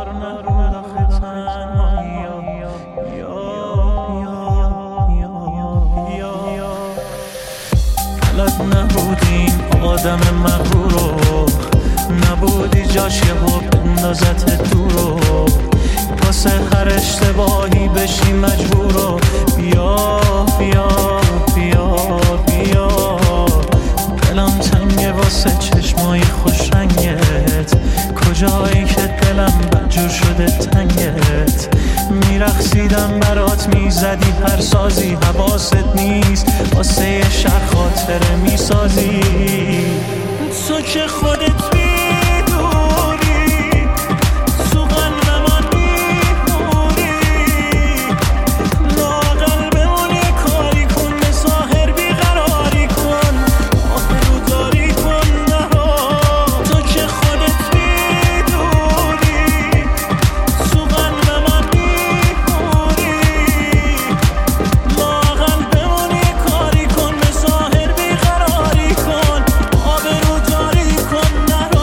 نبود آخه تنهایی بلد نبودیم آدم مغرورو، نبودی جاش یهو بندازت دورو، واسه هر اشتباهی بشی مجبورو. بیا بیا بیا بیا دلم تنگه واسه چشمای خوش رنگت، کجایی که دلم بدجور شده تنگت. میرقصیدم برات میزدی هر سازی، حواست نیست واسه یه شهر خاطره میسازی. تو که خودت میدونی تو قلب من میمونی، لااقل بمونی کاری کن به ظاهر بیقراری کن، آبروداری کن نرا. تو که خودت میدونی تو قلب من میمونی، لااقل بمونی کاری کن به ظاهر بیقراری کن، آبروداری کن نرا.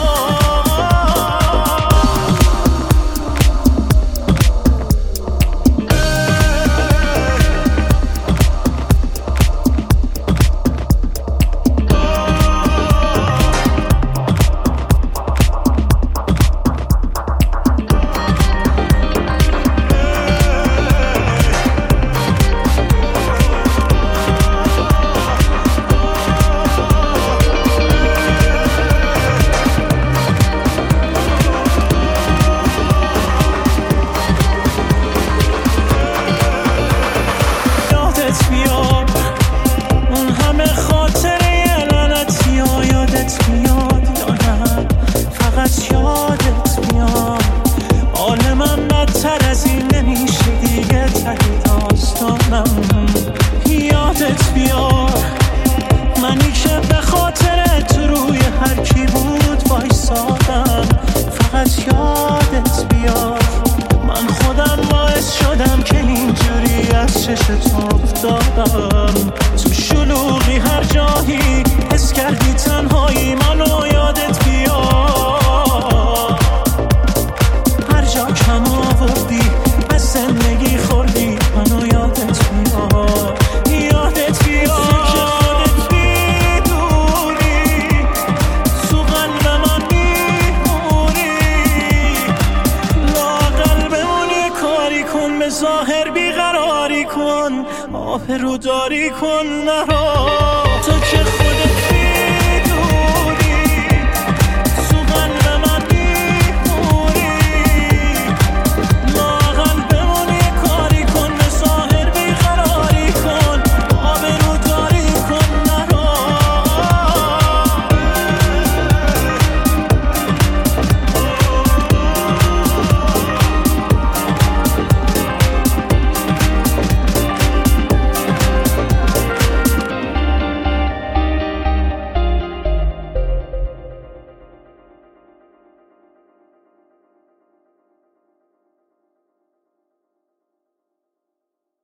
یادت بیاد اون همه خاطره لعنتی ها، یادت میاد یا نه فقط یادت میاد. حال من بدتر از این نمیشه دیگه، ته داستانم. یادت بیاد منی که به خاطرت روی هر کی بود وایسادم، فقط یادت بیاد من خودم باعث شدم که اینجوری از چشت افتادم. تو شلوغی هر جایی حس کردی تنهایی منو، یادت بیاد هر جا کم آوردی از زندگی خوردی منو، یادت بیاد یادت بیاد. تو که خودت میدونی تو قلب من میمونی، لااقل بمونی کاری کن به ظاهر بیقراری کن، آبروداری کن نرا.